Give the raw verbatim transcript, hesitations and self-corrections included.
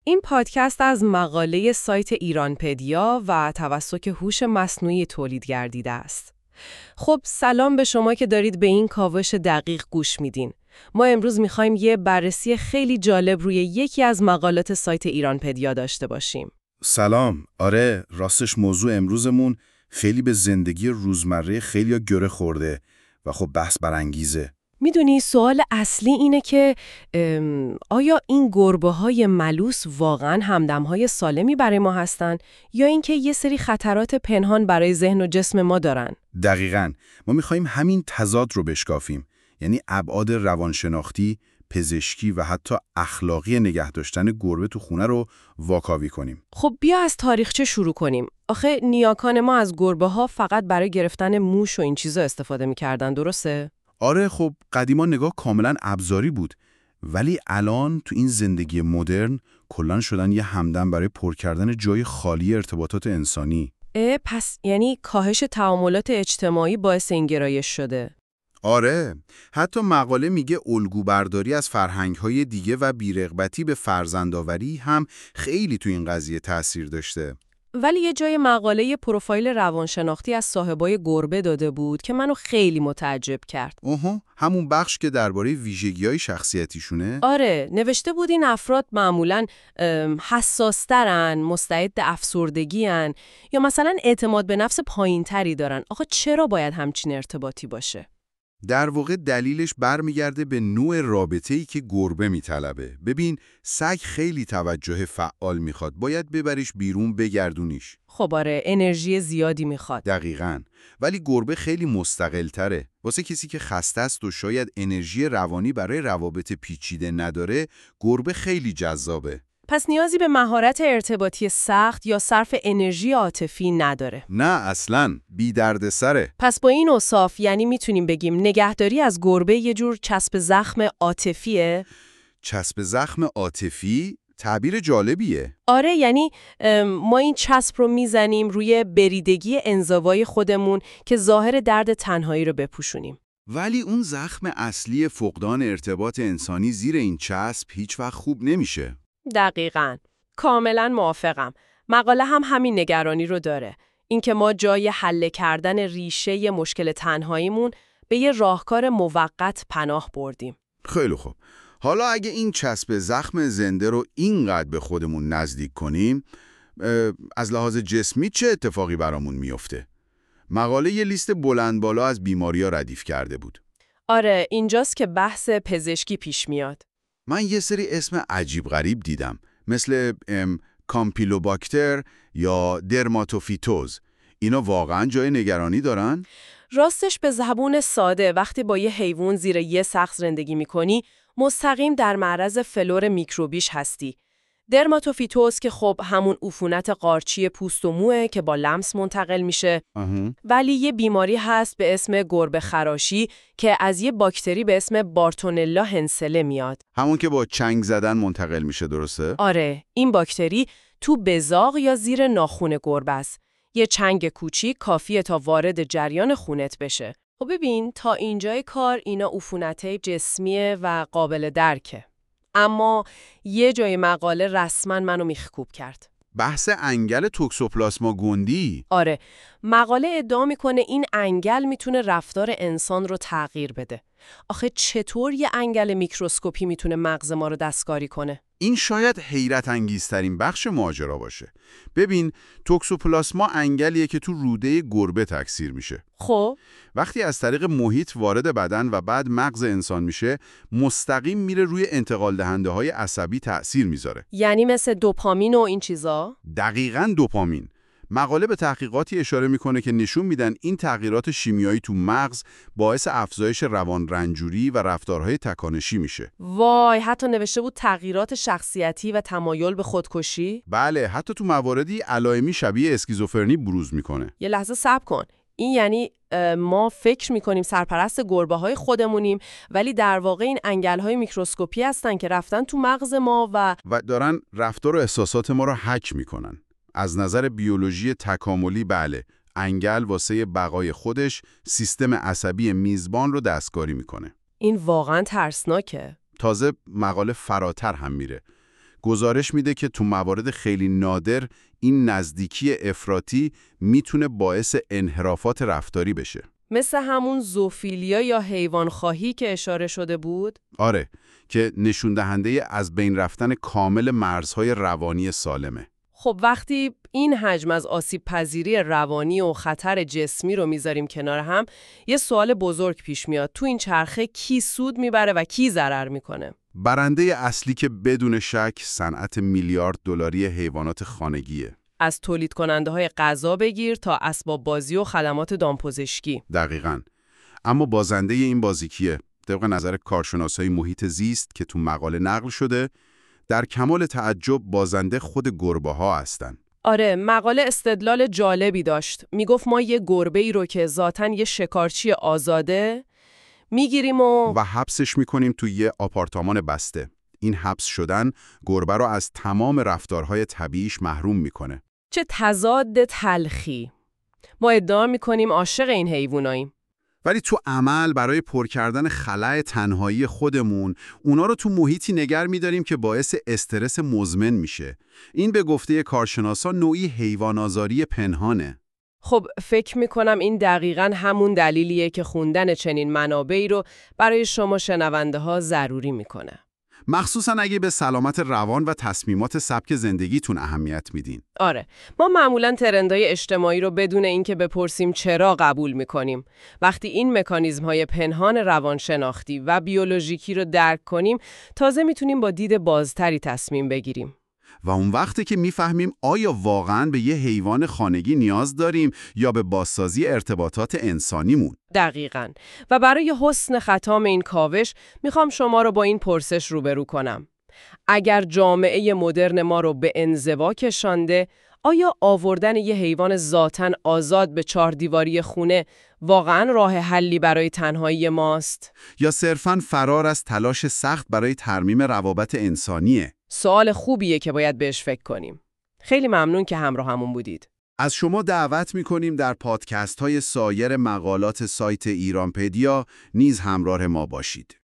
این پادکست از مقاله سایت ایرانپدیا و توسط هوش مصنوعی تولید گردیده است. خب سلام به شما که دارید به این کاوش دقیق گوش میدین. ما امروز میخوایم یه بررسی خیلی جالب روی یکی از مقالات سایت ایرانپدیا داشته باشیم. سلام. آره، راستش موضوع امروزمون خیلی به زندگی روزمره خیلی گره خورده و خب بحث برانگیزه. میدونی سوال اصلی اینه که آیا این گربه‌های ملوس واقعاً همدم‌های سالمی برای ما هستن یا اینکه یه سری خطرات پنهان برای ذهن و جسم ما دارن؟ دقیقاً. ما می‌خوایم همین تضاد رو بشکافیم. یعنی ابعاد روانشناختی، پزشکی و حتی اخلاقی نگه داشتن گربه تو خونه رو واکاوی کنیم. خب بیا از تاریخچه شروع کنیم. آخه نیاکان ما از گربه‌ها فقط برای گرفتن موش و این چیزا استفاده می‌کردن، درسته؟ آره، خب قدیما نگاه کاملا ابزاری بود، ولی الان تو این زندگی مدرن کلان شدن یه همدم برای پر کردن جای خالی ارتباطات انسانی. اه پس یعنی کاهش تعاملات اجتماعی باعث این گرایش شده. آره، حتی مقاله میگه الگوبرداری از فرهنگ‌های دیگه و بی‌رغبتی به فرزندآوری هم خیلی تو این قضیه تأثیر داشته. ولی یه جای مقاله پروفایل روانشناختی از صاحبای گربه داده بود که منو خیلی متعجب کرد. اوه، همون بخش که درباره ویژگی‌های شخصیتیشونه؟ آره، نوشته بود این افراد معمولاً حساس‌ترن، مستعد افسردگی‌ان یا مثلا اعتماد به نفس پایین‌تری دارن. آخه چرا باید همچین ارتباطی باشه؟ در واقع دلیلش برمیگرده به نوع رابطه‌ای که گربه میطلبه. ببین، سگ خیلی توجه فعال میخواد. باید ببریش بیرون، بگردونیش. خب آره، انرژی زیادی میخواد. دقیقاً. ولی گربه خیلی مستقل‌تره. واسه کسی که خسته است و شاید انرژی روانی برای روابط پیچیده نداره، گربه خیلی جذابه. پس نیازی به مهارت ارتباطی سخت یا صرف انرژی عاطفی نداره. نه اصلاً، بی دردسره. پس با این اوصاف یعنی میتونیم بگیم نگهداری از گربه یه جور چسب زخم عاطفیه؟ چسب زخم عاطفی؟ تعبیر جالبیه. آره، یعنی ما این چسب رو میزنیم روی بریدگی انزوای خودمون که ظاهر درد تنهایی رو بپوشونیم. ولی اون زخم اصلی فقدان ارتباط انسانی زیر این چسب هیچ وقت خوب نمیشه. دقیقاً. کاملاً موافقم. مقاله هم همین نگرانی رو داره. اینکه ما جای حل کردن ریشه مشکل تنهاییمون به یه راهکار موقت پناه بردیم. خیلی خوب. حالا اگه این چسب زخم زنده رو اینقدر به خودمون نزدیک کنیم، از لحاظ جسمی چه اتفاقی برامون میفته؟ مقاله یه لیست بلند بالا از بیماری‌ها ردیف کرده بود. آره، اینجاست که بحث پزشکی پیش میاد. من یه سری اسم عجیب غریب دیدم، مثل کامپیلوباکتر یا درماتوفیتوز. اینا واقعاً جای نگرانی دارن؟ راستش به زبون ساده وقتی با یه حیوان زیر یه سقف زندگی میکنی، مستقیم در معرض فلور میکروبیش هستی. درماتوفیتوز که خب همون عفونت قارچی پوست و موه که با لمس منتقل میشه. اها. ولی یه بیماری هست به اسم گربه خراشی که از یه باکتری به اسم بارتونلا هنسله میاد. همون که با چنگ زدن منتقل میشه، درسته؟ آره، این باکتری تو بزاق یا زیر ناخن گربه است. یه چنگ کوچیک کافیه تا وارد جریان خونت بشه. خب ببین، تا اینجای کار اینا عفونت‌های جسمیه و قابل درکه. اما یه جای مقاله رسما منو میخکوب کرد. بحث انگل توکسوپلاسما گوندی؟ آره، مقاله ادعا میکنه این انگل میتونه رفتار انسان رو تغییر بده. آخه چطور یه انگل میکروسکوپی میتونه مغز ما رو دستکاری کنه؟ این شاید حیرت انگیزترین بخش ماجرا باشه. ببین، توکسوپلاسما انگلیه که تو روده گربه تکثیر میشه. خب وقتی از طریق محیط وارد بدن و بعد مغز انسان میشه، مستقیم میره روی انتقال دهنده های عصبی تأثیر میذاره. یعنی مثل دوپامین و این چیزا؟ دقیقاً دوپامین. مقاله به تحقیقاتی اشاره میکنه که نشون میدن این تغییرات شیمیایی تو مغز باعث افزایش روان رنجوری و رفتارهای تکانشی میشه. وای، حتی نوشته بود تغییرات شخصیتی و تمایل به خودکشی؟ بله، حتی تو مواردی علائمی شبیه اسکیزوفرنی بروز میکنه. یه لحظه صبر کن. این یعنی ما فکر میکنیم سرپرست گربه‌های خودمونیم، ولی در واقع این انگل‌های میکروسکوپی هستن که رفتن تو مغز ما و و دارن رفتار و احساسات ما رو هک میکنن. از نظر بیولوژی تکاملی بله، انگل واسه بقای خودش سیستم عصبی میزبان رو دستکاری میکنه. این واقعا ترسناکه. تازه مقاله فراتر هم میره. گزارش میده که تو موارد خیلی نادر این نزدیکی افراطی میتونه باعث انحرافات رفتاری بشه. مثل همون زوفیلیا یا حیوانخواهی که اشاره شده بود؟ آره، که نشون دهنده از بین رفتن کامل مرزهای روانی سالمه. خب وقتی این حجم از آسیب پذیری روانی و خطر جسمی رو میذاریم کنار هم، یه سوال بزرگ پیش میاد. تو این چرخه کی سود میبره و کی ضرر میکنه؟ برنده اصلی که بدون شک صنعت میلیارد دلاری حیوانات خانگیه. از تولید کننده های غذا بگیر تا اسباب بازی و خدمات دامپزشکی. دقیقاً. اما بازنده این بازی کیه؟ طبق نظر کارشناسای محیط زیست که تو مقاله نقل شده، در کمال تعجب بازنده خود گربه‌ها هستن. آره، مقاله استدلال جالبی داشت. میگفت ما یه گربه‌ای رو که ذاتاً یه شکارچی آزاده میگیریم و و حبسش میکنیم تو یه آپارتمان بسته. این حبس شدن گربه رو از تمام رفتارهای طبیعیش محروم میکنه. چه تضاد تلخی. ما ادعا میکنیم عاشق این حیواناییم. ولی تو عمل برای پر کردن خلأ تنهایی خودمون اونا رو تو محیطی نگر می‌داریم که باعث استرس مزمن میشه. این به گفته کارشناسا نوعی حیوان آزاری پنهانه. خب فکر میکنم این دقیقاً همون دلیلیه که خوندن چنین منابعی رو برای شما شنونده ها ضروری میکنه. مخصوصاً اگه به سلامت روان و تصمیمات سبک زندگیتون اهمیت میدین. آره، ما معمولاً ترندهای اجتماعی رو بدون اینکه بپرسیم چرا قبول میکنیم. وقتی این مکانیزم‌های پنهان روانشناختی و بیولوژیکی رو درک کنیم، تازه میتونیم با دید بازتری تصمیم بگیریم. و اون وقتی که میفهمیم آیا واقعاً به یه حیوان خانگی نیاز داریم یا به بازسازی ارتباطات انسانیمون. دقیقاً. و برای حسن ختام این کاوش میخوام شما رو با این پرسش روبرو کنم. اگر جامعه مدرن ما رو به انزوا کشانده، آیا آوردن یه حیوان ذاتاً آزاد به چهار دیواری خونه واقعاً راه حلی برای تنهایی ماست؟ یا صرفاً فرار از تلاش سخت برای ترمیم روابط انسانیه؟ سوال خوبیه که باید بهش فکر کنیم. خیلی ممنون که همراه همون بودید. از شما دعوت می‌کنیم در پادکست های سایر مقالات سایت ایرانپدیا نیز همراه ما باشید.